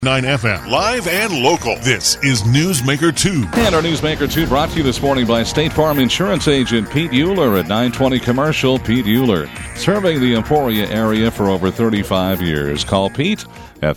9 FM, live and local. This is Newsmaker 2. And our Newsmaker 2 brought to you this morning by State Farm Insurance Agent Pete Euler at 920 Commercial. Pete Euler, serving the Emporia area for over 35 years. Call Pete at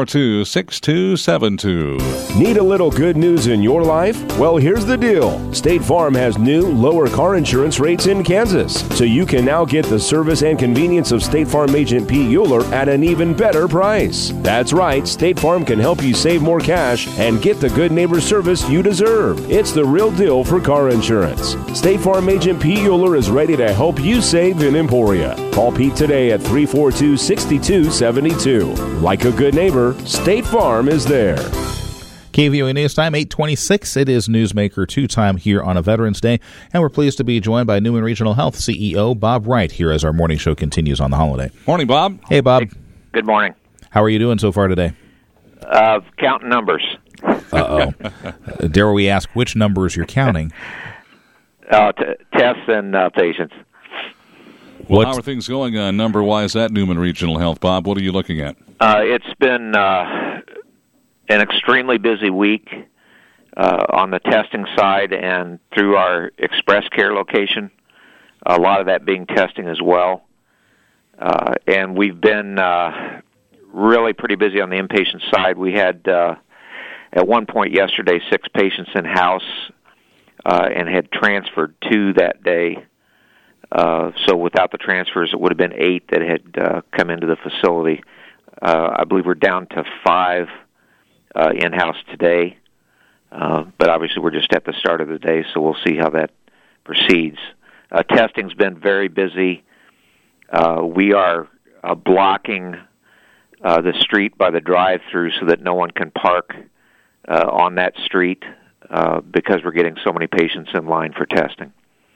342-6272. Need a little good news in your life? Well, here's the deal. State Farm has new, lower car insurance rates in Kansas, so you can now get the service and convenience of State Farm Agent Pete Euler at an even better price. That's right, State Farm can help you save more cash and get the good neighbor service you deserve. It's the real deal for car insurance. State Farm Agent Pete Euler is ready to help you save in Emporia. Call Pete today at 342-6272. Like a good neighbor, State Farm is there. KVOE News Time, 8:26. It is Newsmaker 2 time here on a Veterans Day, and we're pleased to be joined by Newman Regional Health CEO Bob Wright here as our morning show continues on the holiday. Morning, Bob. Hey, Bob. Hey, good morning. How are you doing so far today? Counting numbers. Uh-oh. Dare we ask which numbers you're counting? Tests and patients. Well, how are things going number-wise at Newman Regional Health, Bob? What are you looking at? It's been an extremely busy week on the testing side and through our Express Care location, a lot of that being testing as well. And we've been really pretty busy on the inpatient side. We had, at one point yesterday, 6 patients in-house and had transferred 2 that day. So without the transfers, it would have been 8 that had come into the facility. I believe we're down to 5 in-house today, but obviously we're just at the start of the day, so we'll see how that proceeds. Testing's been very busy. We are blocking the street by the drive-through so that no one can park on that street because we're getting so many patients in line for testing.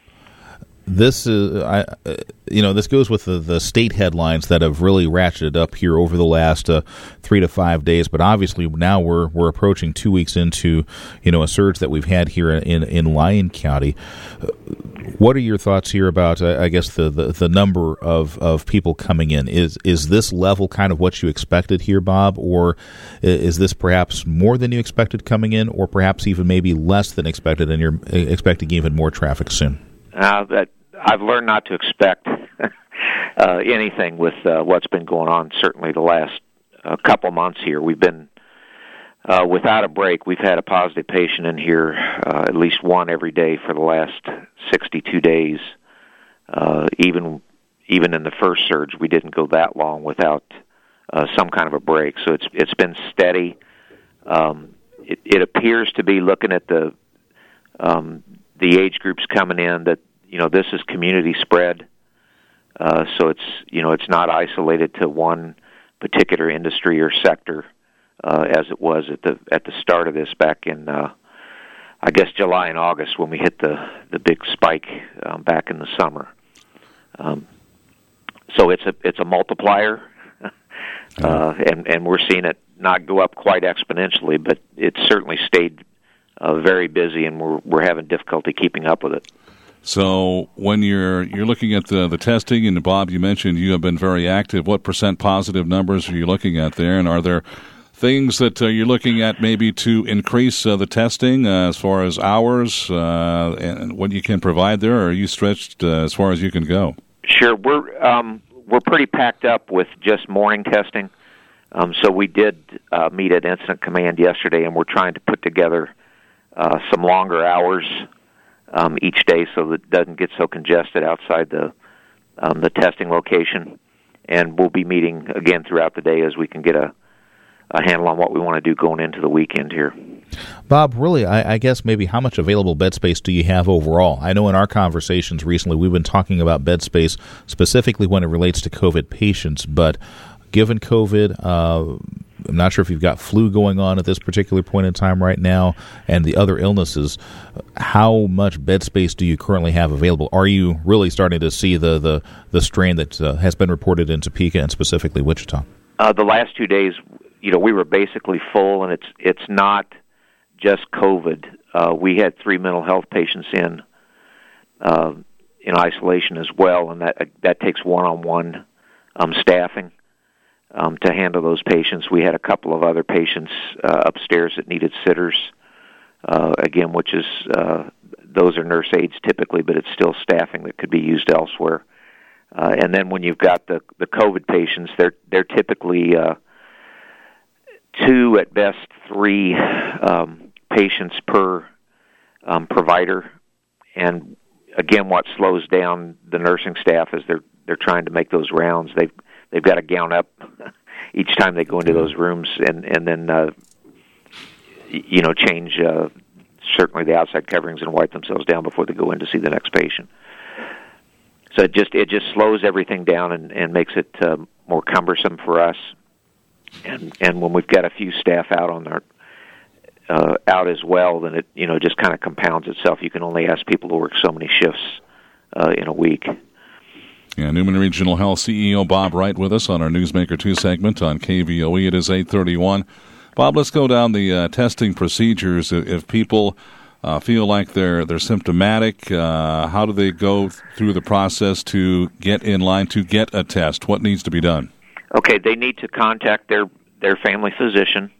This is, this goes with the state headlines that have really ratcheted up here over the last 3 to 5 days. But obviously now we're approaching 2 weeks into, a surge that we've had here in Lyon County. What are your thoughts here about, I guess, the number of people coming in? Is this level kind of what you expected here, Bob, or is this perhaps more than you expected coming in, or perhaps even maybe less than expected, and you're expecting even more traffic soon? That I've learned not to expect anything with what's been going on. Certainly the last couple months here, we've been without a break. We've had a positive patient in here, at least one every day for the last 62 days. Even in the first surge, we didn't go that long without some kind of a break. So it's been steady. It appears to be, looking at the age groups coming in, that this is community spread, so it's not isolated to one particular industry or sector, as it was at the start of this back in, I guess, July and August, when we hit the big spike back in the summer. So it's a multiplier, and we're seeing it not go up quite exponentially, but it's certainly stayed very busy, and we're having difficulty keeping up with it. So when you're looking at the testing, and Bob, you mentioned you have been very active. What % positive numbers are you looking at there? And are there things that you're looking at maybe to increase the testing as far as hours and what you can provide there? Or are you stretched as far as you can go? Sure. We're pretty packed up with just morning testing. So we did meet at Incident Command yesterday, and we're trying to put together some longer hours each day so that it doesn't get so congested outside the testing location. And we'll be meeting again throughout the day as we can get a handle on what we want to do going into the weekend here. Bob, really, I guess maybe how much available bed space do you have overall? I know in our conversations recently we've been talking about bed space specifically when it relates to COVID patients, but given COVID, I'm not sure if you've got flu going on at this particular point in time right now and the other illnesses. How much bed space do you currently have available? Are you really starting to see the strain that has been reported in Topeka and specifically Wichita? The last 2 days, we were basically full, and it's not just COVID. We had 3 mental health patients in isolation as well, and that takes one-on-one staffing. to handle those patients. We had a couple of other patients upstairs that needed sitters, again, which is those are nurse aides typically, but it's still staffing that could be used elsewhere. And then when you've got the COVID patients, they're typically 2, at best 3 patients per provider. And again, what slows down the nursing staff is they're trying to make those rounds. They've got to gown up each time they go into those rooms, and then change certainly the outside coverings and wipe themselves down before they go in to see the next patient. So it just slows everything down and makes it more cumbersome for us. And when we've got a few staff out on their out as well, then it just kind of compounds itself. You can only ask people to work so many shifts in a week. Yeah, Newman Regional Health CEO Bob Wright with us on our Newsmaker 2 segment on KVOE. It is 8:31. Bob, let's go down the testing procedures. If people feel like they're symptomatic, how do they go through the process to get in line to get a test? What needs to be done? Okay, they need to contact their family physician,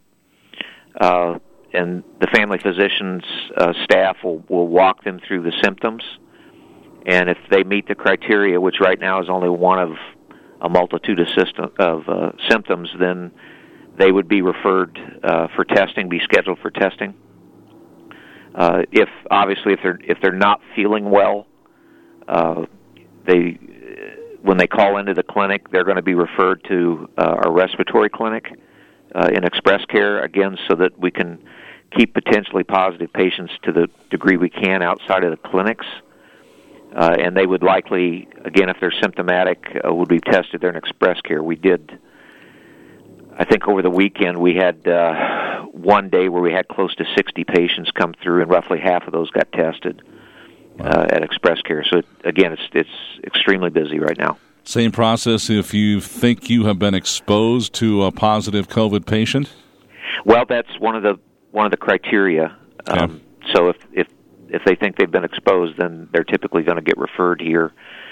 and the family physician's staff will walk them through the symptoms. And if they meet the criteria, which right now is only one of a multitude of symptoms, then they would be referred for testing, be scheduled for testing. If they're not feeling well, when they call into the clinic, they're going to be referred to our respiratory clinic in Express Care, again, so that we can keep potentially positive patients to the degree we can outside of the clinics. And they would likely, again, if they're symptomatic, would be tested there in Express Care. We did, I think over the weekend, we had one day where we had close to 60 patients come through, and roughly half of those got tested at Express Care. So, again, it's extremely busy right now. Same process if you think you have been exposed to a positive COVID patient? Well, that's one of the criteria. Okay. So if they think they've been exposed, then they're typically going to get referred here.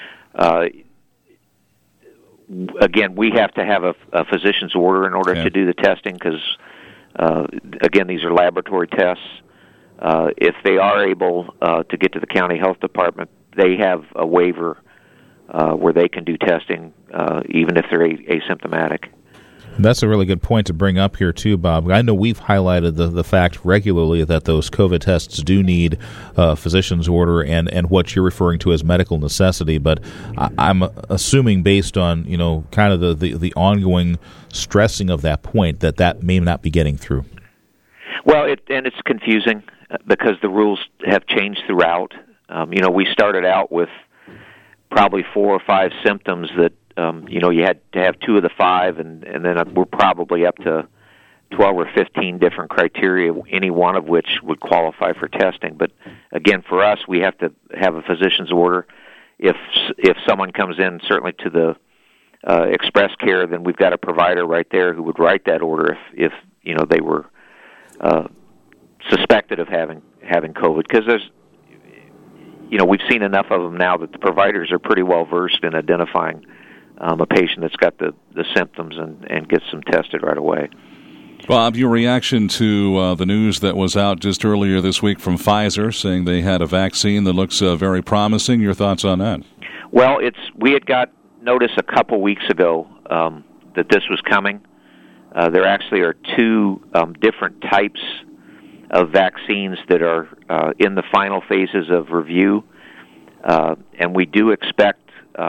Again, we have to have a physician's order in order to do the testing because, again, these are laboratory tests. If they are able to get to the county health department, they have a waiver where they can do testing even if they're asymptomatic. That's a really good point to bring up here, too, Bob. I know we've highlighted the fact regularly that those COVID tests do need a physician's order and what you're referring to as medical necessity, but I'm assuming based on, kind of the ongoing stressing of that point that may not be getting through. Well, it's confusing because the rules have changed throughout. We started out with probably 4 or 5 symptoms that you had to have 2 of the 5, and then we're probably up to 12 or 15 different criteria, any one of which would qualify for testing. But again, for us, we have to have a physician's order. If someone comes in, certainly to the Express Care, then we've got a provider right there who would write that order if they were suspected of having COVID. Because there's we've seen enough of them now that the providers are pretty well versed in identifying a patient that's got the symptoms and gets them tested right away. Bob, your reaction to the news that was out just earlier this week from Pfizer saying they had a vaccine that looks very promising. Your thoughts on that? Well, we had got notice a couple weeks ago that this was coming. There actually are 2 different types of vaccines that are in the final phases of review, and we do expect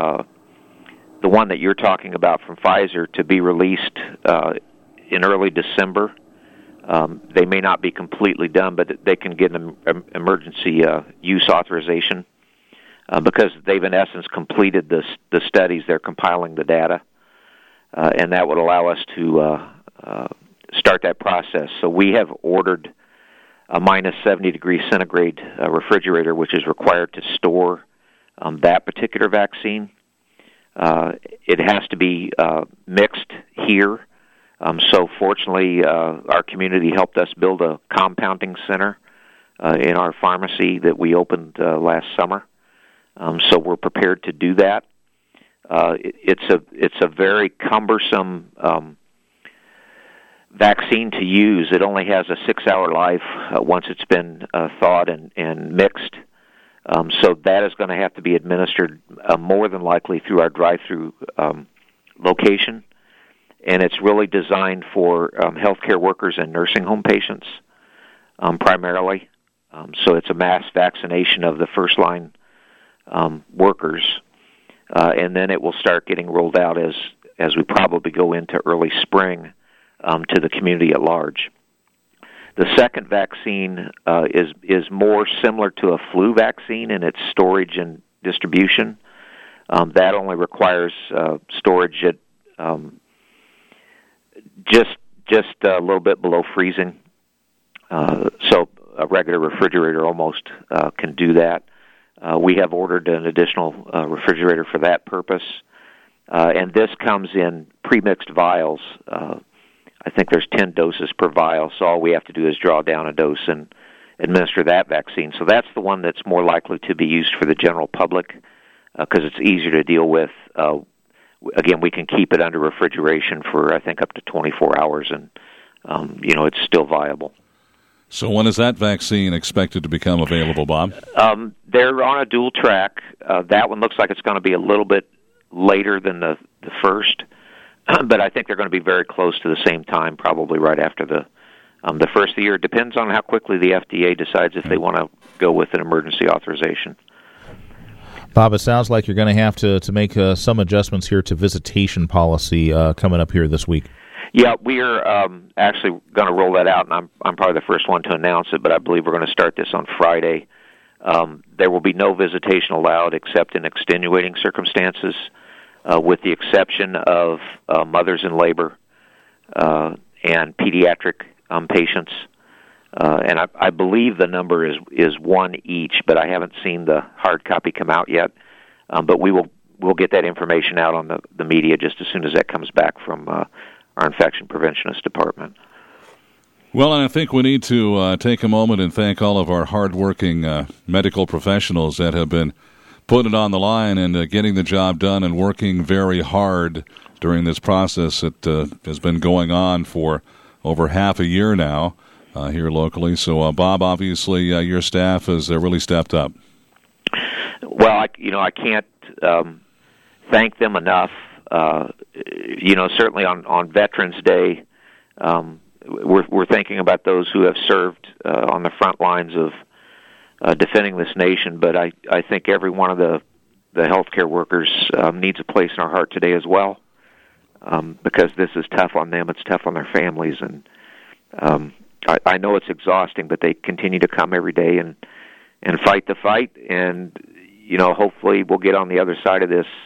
the one that you're talking about from Pfizer to be released in early December. They may not be completely done, but they can get an emergency use authorization because they've, in essence, completed the studies. They're compiling the data, and that would allow us to start that process. So we have ordered a minus 70 degrees centigrade refrigerator, which is required to store that particular vaccine. It has to be mixed here. So fortunately, our community helped us build a compounding center in our pharmacy that we opened last summer. So we're prepared to do that. It's a very cumbersome vaccine to use. It only has a 6-hour life once it's been thawed and mixed. So that is going to have to be administered more than likely through our drive-through location. And it's really designed for healthcare workers and nursing home patients primarily. So it's a mass vaccination of the first-line workers. And then it will start getting rolled out as we probably go into early spring to the community at large. The second vaccine is more similar to a flu vaccine in its storage and distribution. That only requires storage at just a little bit below freezing. So a regular refrigerator almost can do that. We have ordered an additional refrigerator for that purpose. And this comes in pre-mixed vials. I think there's 10 doses per vial, so all we have to do is draw down a dose and administer that vaccine. So that's the one that's more likely to be used for the general public because it's easier to deal with. Again, we can keep it under refrigeration for, I think, up to 24 hours, and, it's still viable. So when is that vaccine expected to become available, Bob? They're on a dual track. That one looks like it's going to be a little bit later than the first, but I think they're going to be very close to the same time, probably right after the first of the year. It depends on how quickly the FDA decides if they want to go with an emergency authorization. Bob, it sounds like you're going to have to make some adjustments here to visitation policy coming up here this week. Yeah, we are actually going to roll that out, and I'm probably the first one to announce it, but I believe we're going to start this on Friday. There will be no visitation allowed except in extenuating circumstances, with the exception of mothers in labor and pediatric patients. And I believe the number is one each, but I haven't seen the hard copy come out yet. But we'll get that information out on the media just as soon as that comes back from our infection preventionist department. Well, and I think we need to take a moment and thank all of our hardworking medical professionals that have been putting it on the line and getting the job done and working very hard during this process that has been going on for over half a year now here locally. So, Bob, obviously your staff has really stepped up. Well, I can't thank them enough. Certainly on Veterans Day, we're thinking about those who have served on the front lines of defending this nation. But I think every one of the healthcare workers needs a place in our heart today as well, because this is tough on them. It's tough on their families, and I know it's exhausting, but they continue to come every day and fight the fight. And hopefully we'll get on the other side of this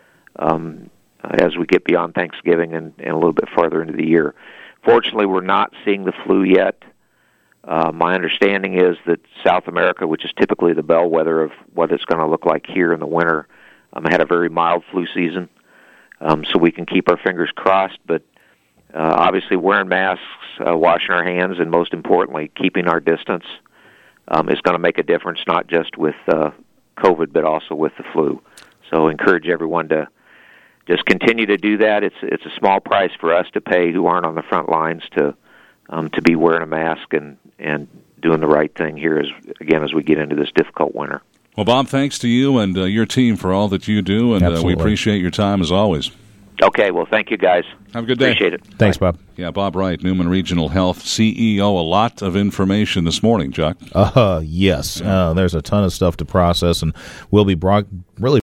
as we get beyond Thanksgiving and a little bit farther into the year. Fortunately, we're not seeing the flu yet. My understanding is that South America, which is typically the bellwether of what it's going to look like here in the winter, had a very mild flu season. So we can keep our fingers crossed, but obviously wearing masks, washing our hands, and most importantly, keeping our distance is going to make a difference, not just with COVID, but also with the flu. So encourage everyone to just continue to do that. It's a small price for us to pay who aren't on the front lines to be wearing a mask and doing the right thing here as we get into this difficult winter. Well, Bob, thanks to you and your team for all that you do, and we appreciate your time as always. Okay, well, thank you, guys. Have a good day. Appreciate it. Thanks, Bob. Yeah, Bob Wright, Newman Regional Health CEO. A lot of information this morning, Chuck. Yes. There's a ton of stuff to process, and we'll be really